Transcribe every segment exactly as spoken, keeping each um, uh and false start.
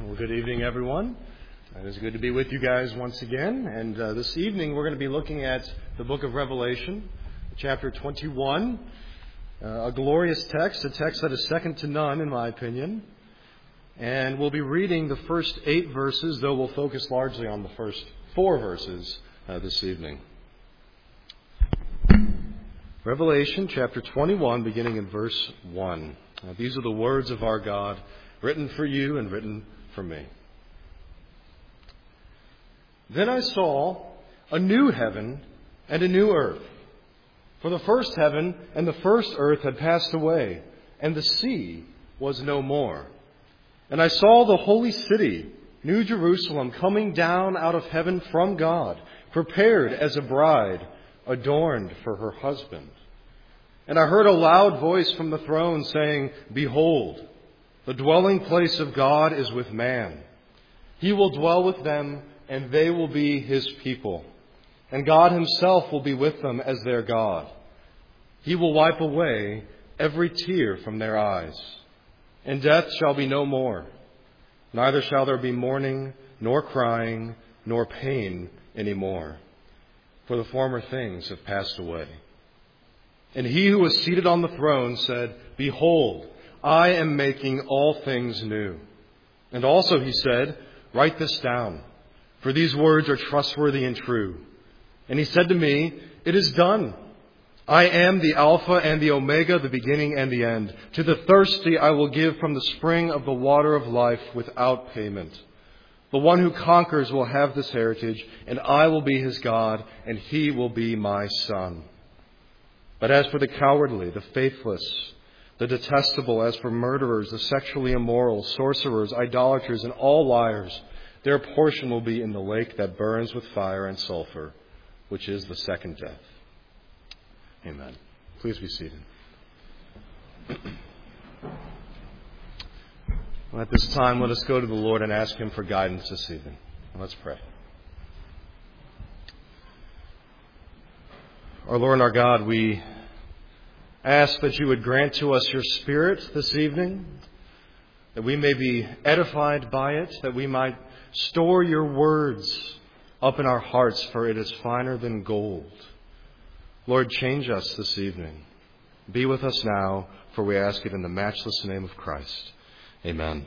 Well, good evening, everyone. It is good to be with you guys once again. And uh, this evening, we're going to be looking at the book of Revelation, chapter twenty-one, uh, a glorious text, a text that is second to none, in my opinion. And we'll be reading the first eight verses, though we'll focus largely on the first four verses uh, this evening. Revelation, chapter twenty-one, beginning in verse one. Now, these are the words of our God, written for you and written for me. Then I saw a new heaven and a new earth. For the first heaven and the first earth had passed away, and the sea was no more. And I saw the holy city, New Jerusalem, coming down out of heaven from God, prepared as a bride, adorned for her husband. And I heard a loud voice from the throne saying, "Behold, the dwelling place of God is with man. He will dwell with them, and they will be his people. And God himself will be with them as their God. He will wipe away every tear from their eyes. And death shall be no more. Neither shall there be mourning, nor crying, nor pain any more. For the former things have passed away." And he who was seated on the throne said, "Behold, I am making all things new." And also he said, "Write this down, for these words are trustworthy and true." And he said to me, "It is done. I am the Alpha and the Omega, the beginning and the end. To the thirsty I will give from the spring of the water of life without payment. The one who conquers will have this heritage, and I will be his God, and he will be my son. But as for the cowardly, the faithless, the detestable, as for murderers, the sexually immoral, sorcerers, idolaters, and all liars, their portion will be in the lake that burns with fire and sulfur, which is the second death." Amen. Please be seated. Well, at this time, let us go to the Lord and ask him for guidance this evening. Let's pray. Our Lord and our God, we ask that you would grant to us your Spirit this evening, that we may be edified by it, that we might store your words up in our hearts, for it is finer than gold. Lord, change us this evening. Be with us now, for we ask it in the matchless name of Christ. Amen.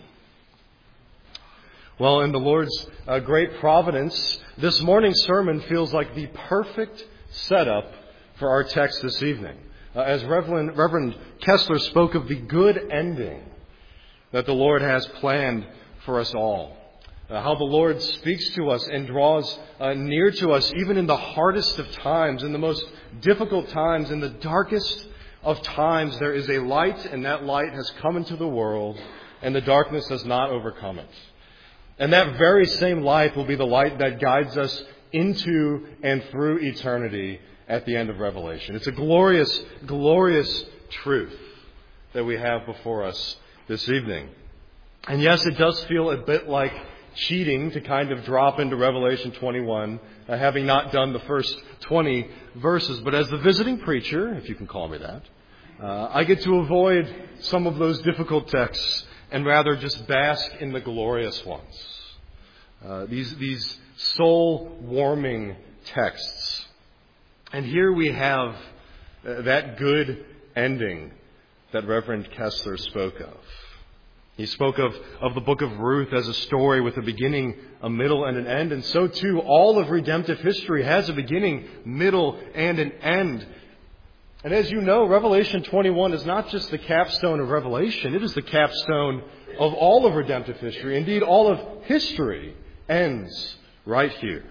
Well, in the Lord's uh, great providence, this morning's sermon feels like the perfect setup for our text this evening. Uh, as Reverend, Reverend Kessler spoke of the good ending that the Lord has planned for us all. Uh, how the Lord speaks to us and draws uh, near to us even in the hardest of times, in the most difficult times, in the darkest of times. There is a light, and that light has come into the world, and the darkness has not overcome it. And that very same light will be the light that guides us into and through eternity at the end of Revelation. It's a glorious, glorious truth that we have before us this evening. And yes, it does feel a bit like cheating to kind of drop into Revelation twenty-one, uh, having not done the first twenty verses. But as the visiting preacher, if you can call me that, uh, I get to avoid some of those difficult texts and rather just bask in the glorious ones. Uh, these, these soul-warming texts. And here we have uh, that good ending that Reverend Kessler spoke of. He spoke of, of the book of Ruth as a story with a beginning, a middle, and an end. And so too, all of redemptive history has a beginning, middle, and an end. And as you know, Revelation twenty-one is not just the capstone of Revelation. It is the capstone of all of redemptive history. Indeed, all of history ends right here.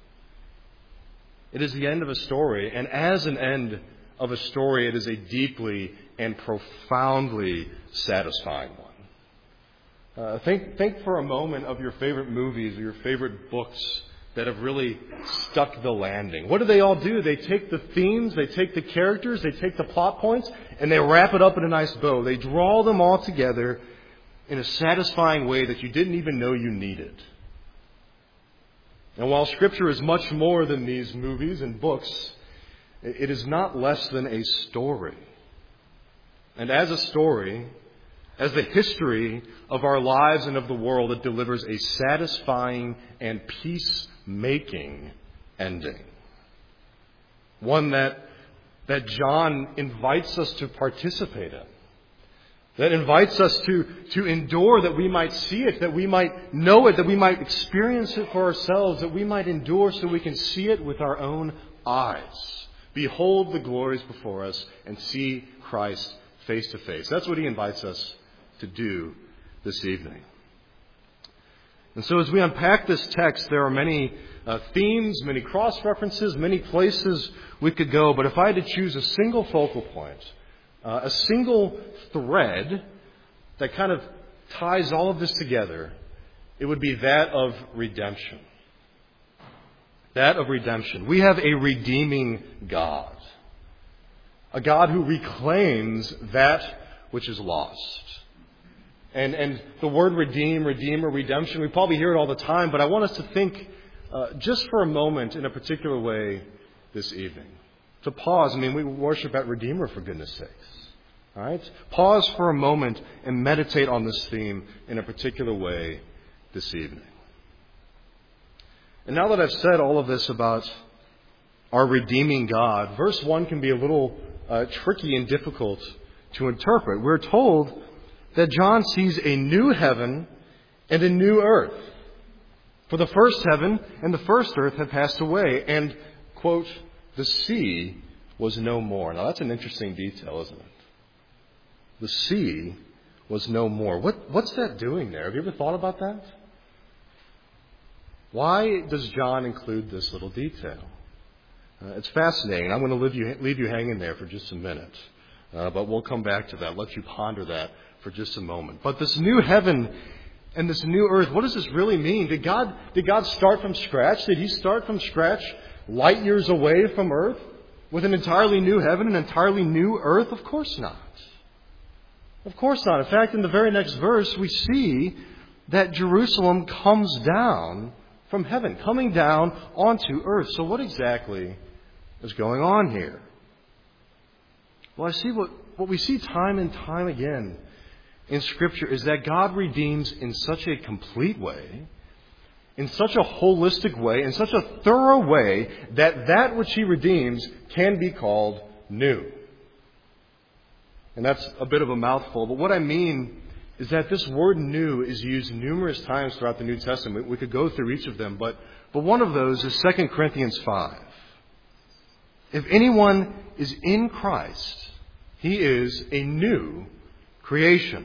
It is the end of a story, and as an end of a story, it is a deeply and profoundly satisfying one. Uh, think, think for a moment of your favorite movies or your favorite books that have really stuck the landing. What do they all do? They take the themes, they take the characters, they take the plot points, and they wrap it up in a nice bow. They draw them all together in a satisfying way that you didn't even know you needed. And while Scripture is much more than these movies and books, it is not less than a story. And as a story, as the history of our lives and of the world that delivers a satisfying and peacemaking ending. One that, that John invites us to participate in. That invites us to, to endure, that we might see it, that we might know it, that we might experience it for ourselves, that we might endure so we can see it with our own eyes. Behold the glories before us and see Christ face to face. That's what he invites us to do this evening. And so as we unpack this text, there are many uh, themes, many cross-references, many places we could go. But if I had to choose a single focal point, Uh, a single thread that kind of ties all of this together, it would be that of redemption. That of redemption. We have a redeeming God. A God who reclaims that which is lost. And, and the word redeem, redeemer, redemption, we probably hear it all the time, but I want us to think uh, just for a moment in a particular way this evening. To pause, I mean, we worship at Redeemer, for goodness sakes. All right? Pause for a moment and meditate on this theme in a particular way this evening. And now that I've said all of this about our redeeming God, verse one can be a little uh, tricky and difficult to interpret. We're told that John sees a new heaven and a new earth. For the first heaven and the first earth have passed away, and, quote, the sea was no more. Now that's an interesting detail, isn't it? The sea was no more. What, what's that doing there? Have you ever thought about that? Why does John include this little detail? Uh, it's fascinating. I'm going to leave you, leave you hanging there for just a minute. Uh, but we'll come back to that. Let you ponder that for just a moment. But this new heaven and this new earth, what does this really mean? Did God, did God start from scratch? Did he start from scratch light years away from earth with an entirely new heaven, an entirely new earth? Of course not. Of course not. In fact, in the very next verse, we see that Jerusalem comes down from heaven, coming down onto earth. So what exactly is going on here? Well, I see what, what we see time and time again in Scripture is that God redeems in such a complete way, in such a holistic way, in such a thorough way, that that which he redeems can be called new. And that's a bit of a mouthful, but what I mean is that this word new is used numerous times throughout the New Testament. We could go through each of them, but, but one of those is Second Corinthians five. If anyone is in Christ, he is a new creation.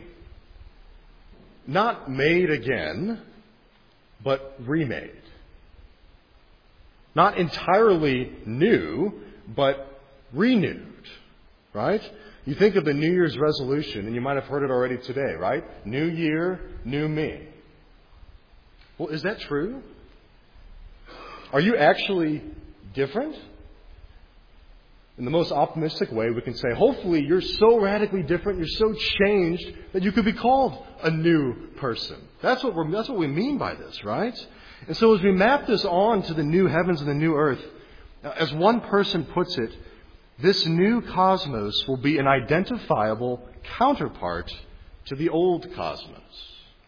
Not made again, but remade. Not entirely new, but renewed. Right? You think of the New Year's resolution, and you might have heard it already today, right? New year, new me. Well, is that true? Are you actually different? In the most optimistic way, we can say, hopefully you're so radically different, you're so changed, that you could be called a new person. That's what we're, that's what we mean by this, right? And so as we map this on to the new heavens and the new earth, as one person puts it, this new cosmos will be an identifiable counterpart to the old cosmos.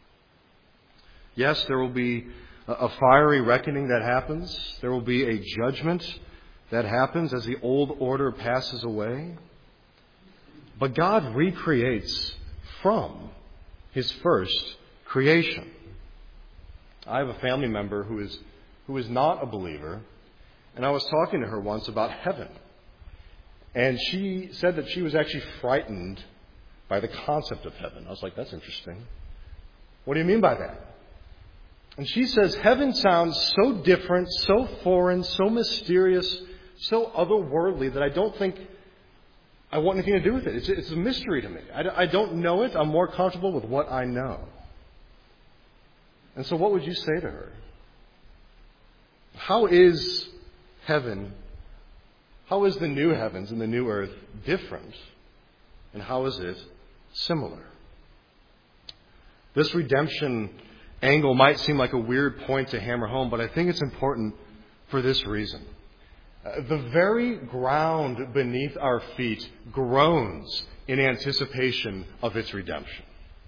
Yes, there will be a fiery reckoning that happens. There will be a judgment that happens as the old order passes away. But God recreates from his first creation. I have a family member who is who is not a believer, and I was talking to her once about heaven. And she said that she was actually frightened by the concept of heaven. I was like, that's interesting. What do you mean by that? And she says, heaven sounds so different, so foreign, so mysterious, so otherworldly that I don't think I want anything to do with it. It's, it's a mystery to me. I, I don't know it. I'm more comfortable with what I know. And so what would you say to her? How is heaven, how is the new heavens and the new earth different? And how is it similar? This redemption angle might seem like a weird point to hammer home, but I think it's important for this reason. Uh, the very ground beneath our feet groans in anticipation of its redemption.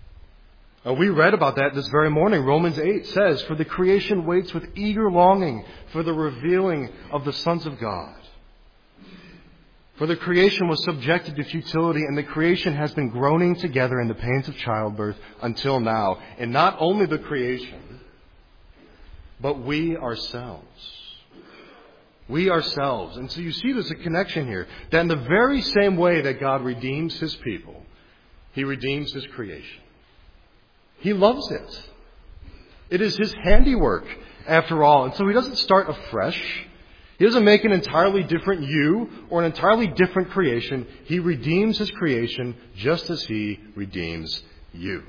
Uh, we read about that this very morning. Romans eight says, "For the creation waits with eager longing for the revealing of the sons of God." For the creation was subjected to futility, and the creation has been groaning together in the pains of childbirth until now. And not only the creation, but we ourselves. We ourselves. And so you see there's a connection here. That in the very same way that God redeems His people, He redeems His creation. He loves it. It is His handiwork, after all. And so He doesn't start afresh. He doesn't make an entirely different you or an entirely different creation. He redeems His creation just as He redeems you.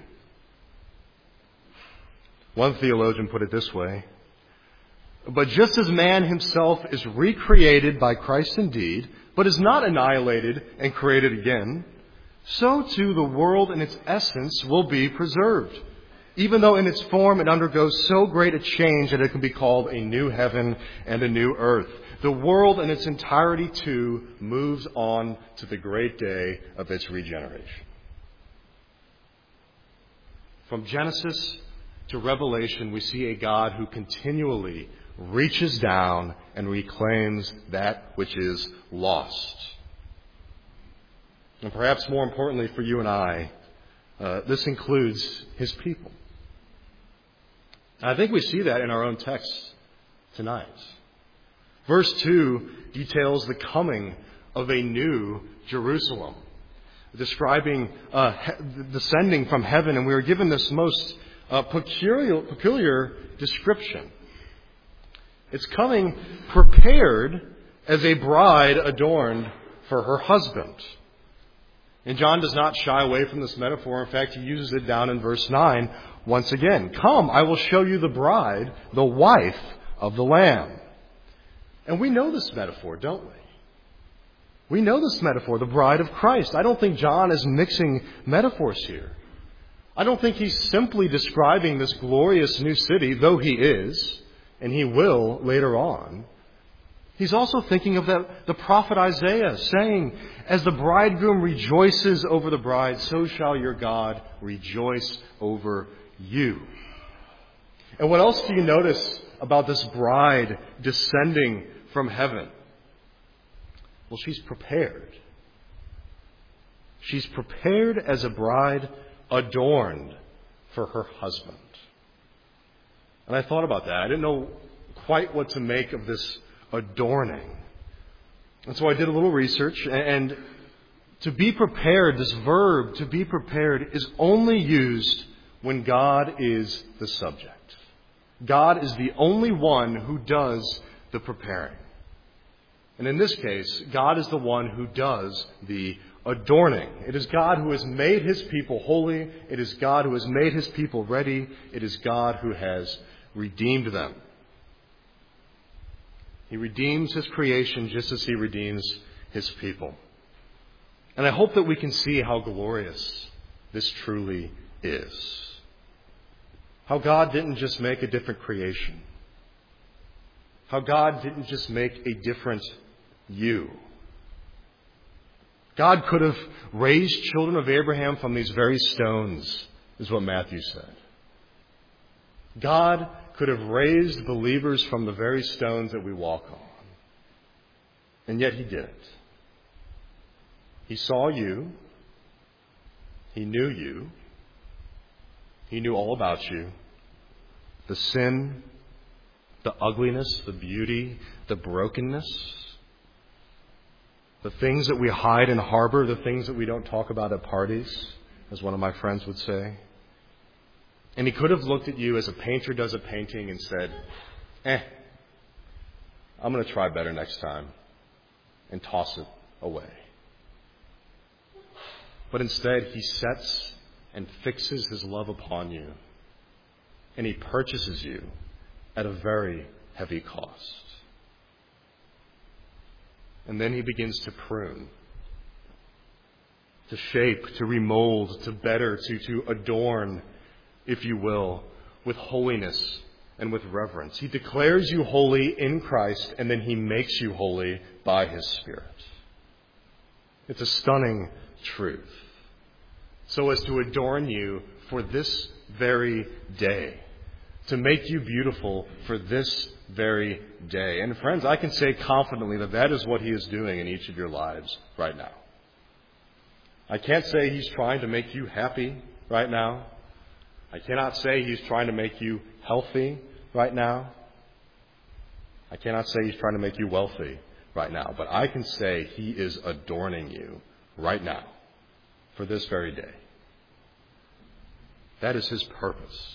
One theologian put it this way: "But just as man himself is recreated by Christ indeed, but is not annihilated and created again, so too the world in its essence will be preserved, even though in its form it undergoes so great a change that it can be called a new heaven and a new earth." The world in its entirety, too, moves on to the great day of its regeneration. From Genesis to Revelation, we see a God who continually reaches down and reclaims that which is lost. And perhaps more importantly for you and I, uh, this includes His people. I think we see that in our own text tonight. Verse two details the coming of a new Jerusalem, describing uh, he- descending from heaven, and we are given this most uh, peculiar, peculiar description. It's coming prepared as a bride adorned for her husband. And John does not shy away from this metaphor. In fact, he uses it down in verse nine once again. "Come, I will show you the bride, the wife of the Lamb." And we know this metaphor, don't we? We know this metaphor, the bride of Christ. I don't think John is mixing metaphors here. I don't think he's simply describing this glorious new city, though he is, and he will later on. He's also thinking of the, the prophet Isaiah saying, "As the bridegroom rejoices over the bride, so shall your God rejoice over you." And what else do you notice about this bride descending from heaven? Well, she's prepared. She's prepared as a bride adorned for her husband. And I thought about that. I didn't know quite what to make of this adorning. And so I did a little research, and to be prepared, this verb, to be prepared, is only used when God is the subject. God is the only one who does the preparing. And in this case, God is the one who does the adorning. It is God who has made His people holy. It is God who has made His people ready. It is God who has redeemed them. He redeems His creation just as He redeems His people. And I hope that we can see how glorious this truly is. How God didn't just make a different creation. How God didn't just make a different you. God could have raised children of Abraham from these very stones, is what Matthew said. God could have raised believers from the very stones that we walk on. And yet He didn't. He saw you. He knew you. He knew all about you. The sin, the ugliness, the beauty, the brokenness, the things that we hide and harbor, the things that we don't talk about at parties, as one of my friends would say. And He could have looked at you as a painter does a painting and said, eh, I'm going to try better next time, and toss it away. But instead, He sets and fixes His love upon you, and He purchases you at a very heavy cost. And then He begins to prune, to shape, to remold, to better, to, to adorn, if you will, with holiness and with reverence. He declares you holy in Christ, and then He makes you holy by His Spirit. It's a stunning truth. So as to adorn you for this very day. To make you beautiful for this very day. And friends, I can say confidently that that is what He is doing in each of your lives right now. I can't say He's trying to make you happy right now. I cannot say He's trying to make you healthy right now. I cannot say He's trying to make you wealthy right now. But I can say He is adorning you right now for this very day. That is His purpose.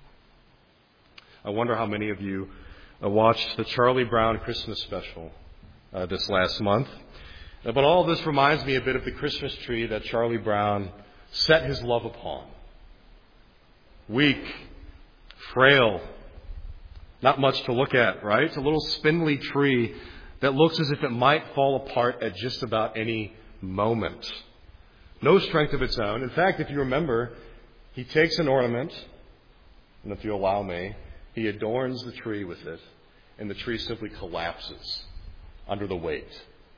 I wonder how many of you uh, watched the Charlie Brown Christmas special uh, this last month. Uh, but all of this reminds me a bit of the Christmas tree that Charlie Brown set his love upon. Weak, frail, not much to look at, right? It's a little spindly tree that looks as if it might fall apart at just about any moment. No strength of its own. In fact, if you remember, he takes an ornament, and if you allow me, he adorns the tree with it, and the tree simply collapses under the weight.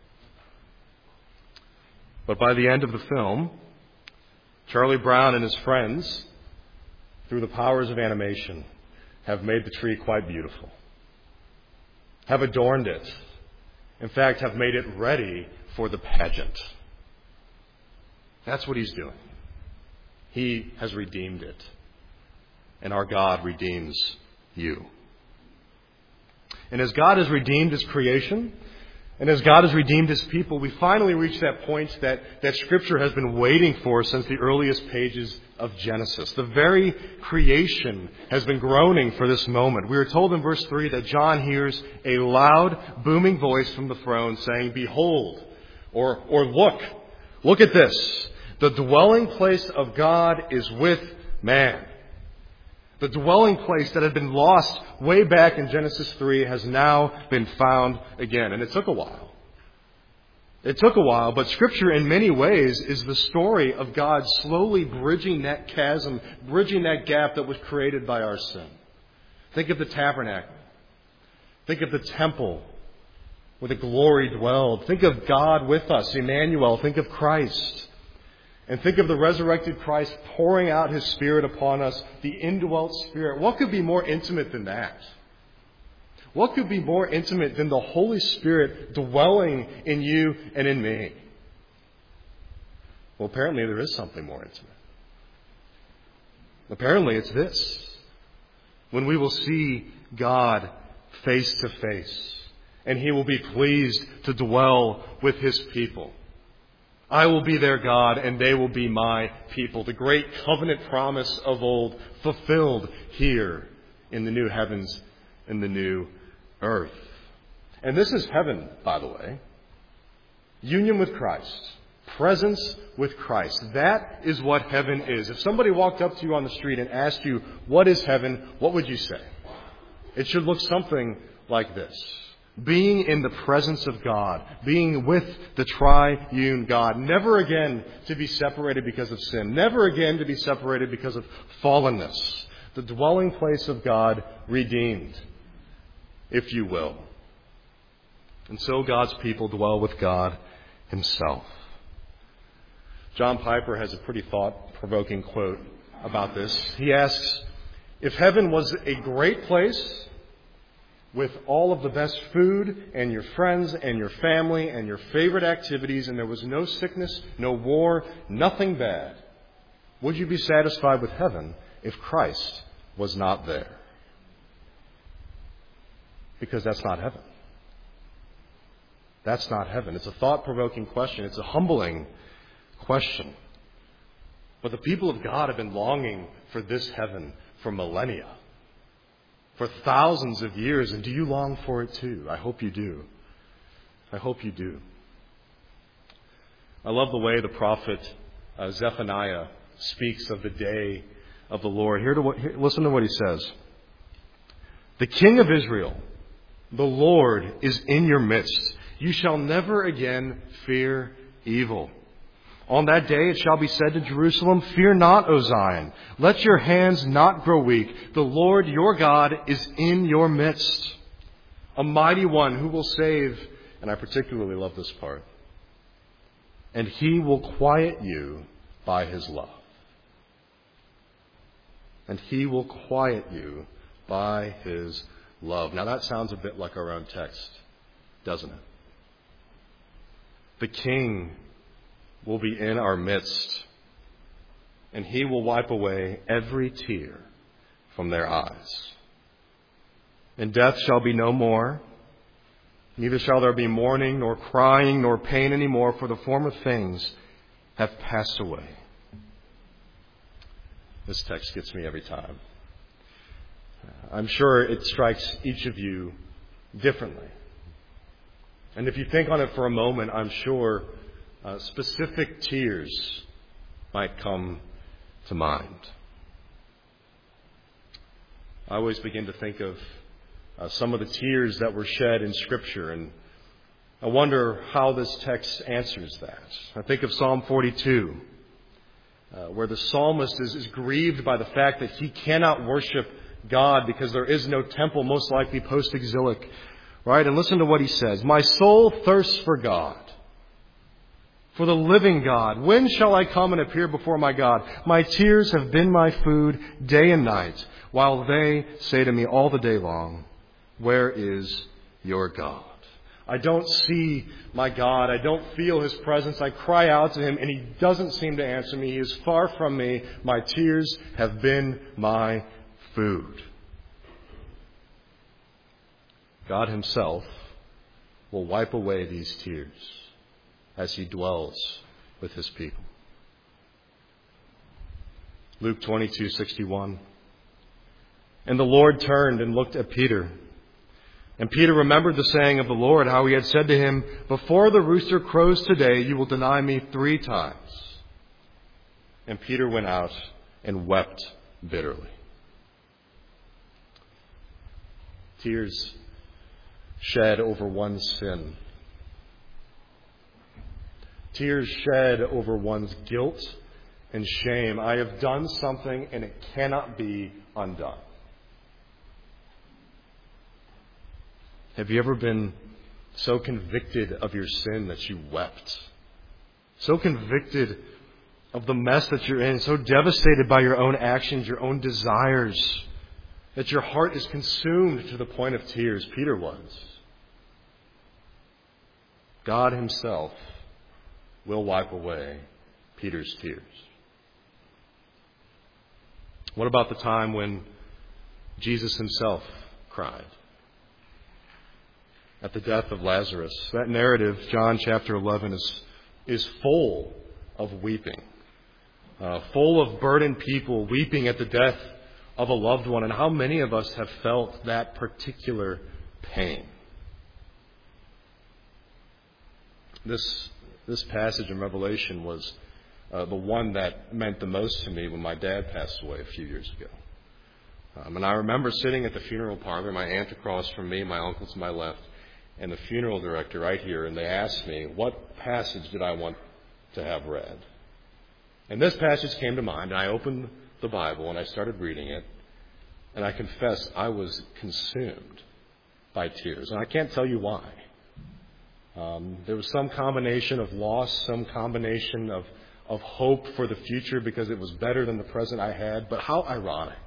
But by the end of the film, Charlie Brown and his friends, through the powers of animation, have made the tree quite beautiful, have adorned it, in fact, have made it ready for the pageant. That's what He's doing. He has redeemed it, and our God redeems you. And as God has redeemed His creation, and as God has redeemed His people, we finally reach that point that, that Scripture has been waiting for since the earliest pages of Genesis. The very creation has been groaning for this moment. We are told in verse three that John hears a loud, booming voice from the throne saying, "Behold," or, or look, look at this. The dwelling place of God is with man. The dwelling place that had been lost way back in Genesis three has now been found again. And it took a while. It took a while, but Scripture in many ways is the story of God slowly bridging that chasm, bridging that gap that was created by our sin. Think of the tabernacle. Think of the temple where the glory dwelled. Think of God with us, Emmanuel. Think of Christ. And think of the resurrected Christ pouring out His Spirit upon us, the indwelt Spirit. What could be more intimate than that? What could be more intimate than the Holy Spirit dwelling in you and in me? Well, apparently there is something more intimate. Apparently it's this. When we will see God face to face, and He will be pleased to dwell with His people. I will be their God, and they will be my people. The great covenant promise of old fulfilled here in the new heavens and the new earth. And this is heaven, by the way. Union with Christ. Presence with Christ. That is what heaven is. If somebody walked up to you on the street and asked you, what is heaven? What would you say? It should look something like this. Being in the presence of God, being with the triune God, never again to be separated because of sin, never again to be separated because of fallenness. The dwelling place of God redeemed, if you will. And so God's people dwell with God Himself. John Piper has a pretty thought-provoking quote about this. He asks, if heaven was a great place with all of the best food and your friends and your family and your favorite activities, and there was no sickness, no war, nothing bad, would you be satisfied with heaven if Christ was not there? Because that's not heaven. That's not heaven. It's a thought-provoking question. It's a humbling question. But the people of God have been longing for this heaven for millennia. For thousands of years, and do you long for it too? I hope you do. I hope you do. I love the way the prophet uh, Zephaniah speaks of the day of the Lord. Here to what, here, listen to what he says. The King of Israel, the Lord, is in your midst. You shall never again fear evil. On that day it shall be said to Jerusalem, fear not, O Zion. Let your hands not grow weak. The Lord your God is in your midst. A mighty one who will save. And I particularly love this part. And He will quiet you by His love. and he will quiet you by his love. Now that sounds a bit like our own text, doesn't it? The King will be in our midst, and he will wipe away every tear from their eyes. And death shall be no more, neither shall there be mourning, nor crying, nor pain any more, for the former things have passed away. This text gets me every time. I'm sure it strikes each of you differently. And if you think on it for a moment, I'm sure uh, specific tears might come to mind. I always begin to think of uh, some of the tears that were shed in Scripture, and I wonder how this text answers that. I think of Psalm forty-two, uh, where the psalmist is, is grieved by the fact that he cannot worship God because there is no temple, most likely post-exilic. Right? And listen to what he says. My soul thirsts for God, for the living God. When shall I come and appear before my God? My tears have been my food day and night, while they say to me all the day long, where is your God? I don't see my God. I don't feel his presence. I cry out to him and he doesn't seem to answer me. He is far from me. My tears have been my food. God himself will wipe away these tears as he dwells with his people. Luke twenty-two sixty-one. And the Lord turned and looked at Peter. And Peter remembered the saying of the Lord, how he had said to him, before the rooster crows today, you will deny me three times. And Peter went out and wept bitterly. Tears shed over one's sin. Tears shed over one's guilt and shame. I have done something and it cannot be undone. Have you ever been so convicted of your sin that you wept? So convicted of the mess that you're in, so devastated by your own actions, your own desires, that your heart is consumed to the point of tears? Peter was. God himself will wipe away Peter's tears. What about the time when Jesus himself cried at the death of Lazarus? That narrative, John chapter eleven, is, is full of weeping, uh, full of burdened people weeping at the death of a loved one. And how many of us have felt that particular pain? This this passage in Revelation was uh, the one that meant the most to me when my dad passed away a few years ago. Um, and I remember sitting at the funeral parlor, my aunt across from me, my uncle to my left, and the funeral director right here, and they asked me what passage did I want to have read. And this passage came to mind, and I opened the Bible and I started reading it, and I confess I was consumed by tears. And I can't tell you why. Um, there was some combination of loss, some combination of, of hope for the future because it was better than the present I had. But how ironic.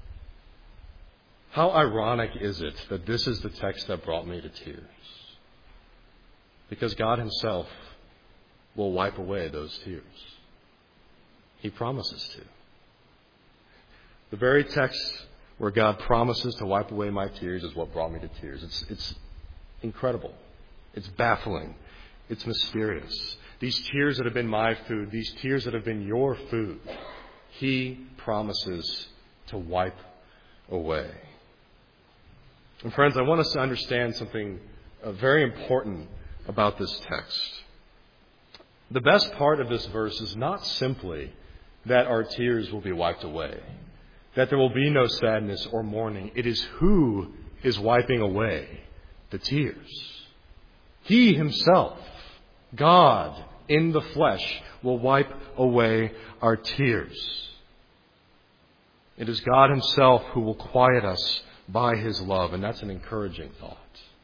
How ironic is it that this is the text that brought me to tears? Because God himself will wipe away those tears. He promises to. The very text where God promises to wipe away my tears is what brought me to tears. It's, it's incredible. It's baffling. It's mysterious. These tears that have been my food, these tears that have been your food, he promises to wipe away. And friends, I want us to understand something uh, very important about this text. The best part of this verse is not simply that our tears will be wiped away, that there will be no sadness or mourning. It is who is wiping away the tears. He himself, God in the flesh, will wipe away our tears. It is God himself who will quiet us by his love, and that's an encouraging thought.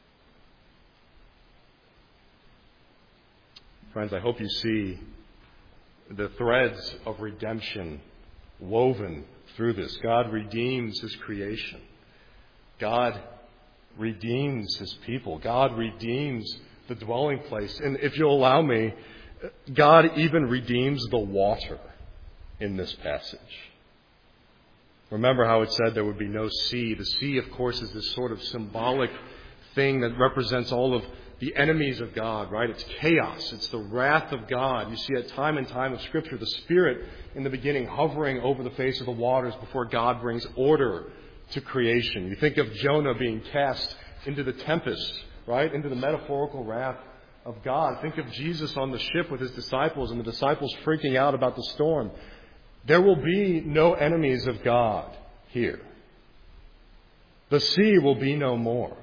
Friends, I hope you see the threads of redemption woven through this. God redeems His creation. God redeems His people. God redeems the dwelling place. And if you'll allow me, God even redeems the water in this passage. Remember how it said there would be no sea. The sea, of course, is this sort of symbolic thing that represents all of the enemies of God, right? It's chaos. It's the wrath of God. You see at time and time of Scripture, the Spirit in the beginning hovering over the face of the waters before God brings order to creation. You think of Jonah being cast into the tempest, right? Into the metaphorical wrath of God. Think of Jesus on the ship with His disciples and the disciples freaking out about the storm. There will be no enemies of God here. The sea will be no more.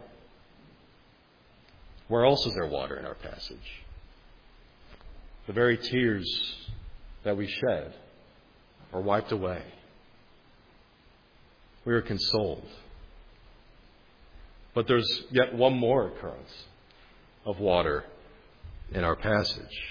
Where else is there water in our passage? The very tears that we shed are wiped away. We are consoled. But there's yet one more occurrence of water in our passage.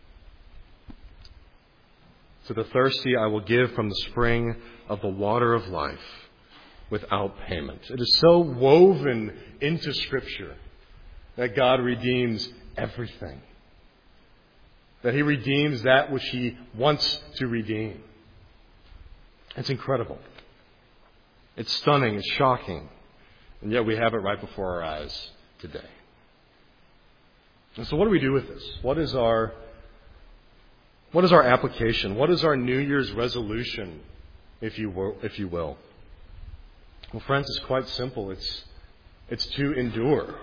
To the thirsty I will give from the spring of the water of life without payment. It is so woven into Scripture that God redeems everything. That He redeems that which He wants to redeem. It's incredible. It's stunning. It's shocking. And yet we have it right before our eyes today. And so what do we do with this? What is our What is our application? What is our New Year's resolution, if you will? If you will? Well, friends, it's quite simple. It's, it's to endure.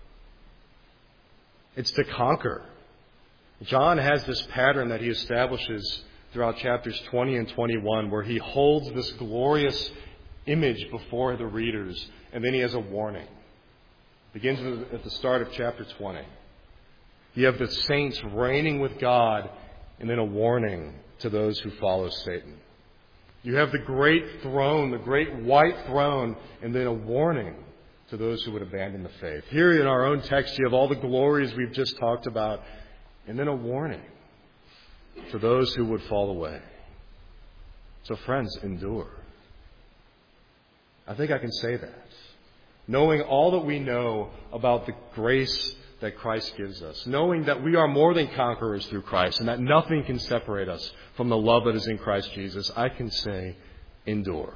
It's to conquer. John has this pattern that he establishes throughout chapters twenty and twenty-one where he holds this glorious image before the readers, and then he has a warning. It begins at the start of chapter twenty. You have the saints reigning with God, and then a warning to those who follow Satan. You have the great throne, the great white throne, and then a warning to those who would abandon the faith. Here in our own text, you have all the glories we've just talked about, and then a warning to those who would fall away. So friends, endure. I think I can say that. Knowing all that we know about the grace that Christ gives us, knowing that we are more than conquerors through Christ and that nothing can separate us from the love that is in Christ Jesus, I can say, endure.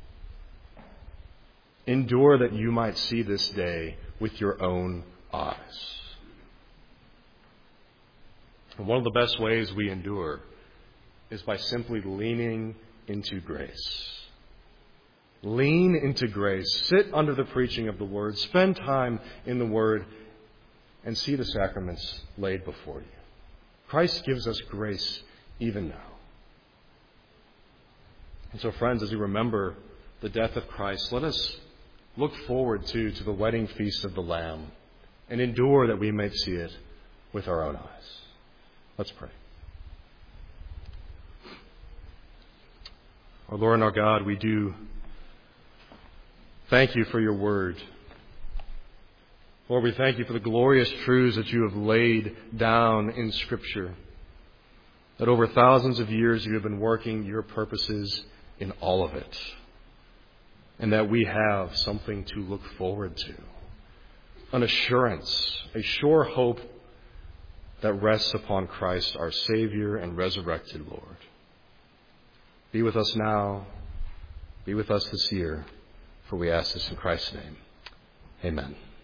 Endure that you might see this day with your own eyes. And one of the best ways we endure is by simply leaning into grace. Lean into grace. Sit under the preaching of the Word. Spend time in the Word and see the sacraments laid before you. Christ gives us grace even now. And so, friends, as we remember the death of Christ, let us look forward to, to the wedding feast of the Lamb and endure that we may see it with our own eyes. Let's pray. Our Lord and our God, we do thank you for your word. Lord, we thank you for the glorious truths that you have laid down in Scripture, that over thousands of years you have been working your purposes in all of it, and that we have something to look forward to, an assurance, a sure hope that rests upon Christ, our Savior and resurrected Lord. Be with us now. Be with us this year, for we ask this in Christ's name. Amen.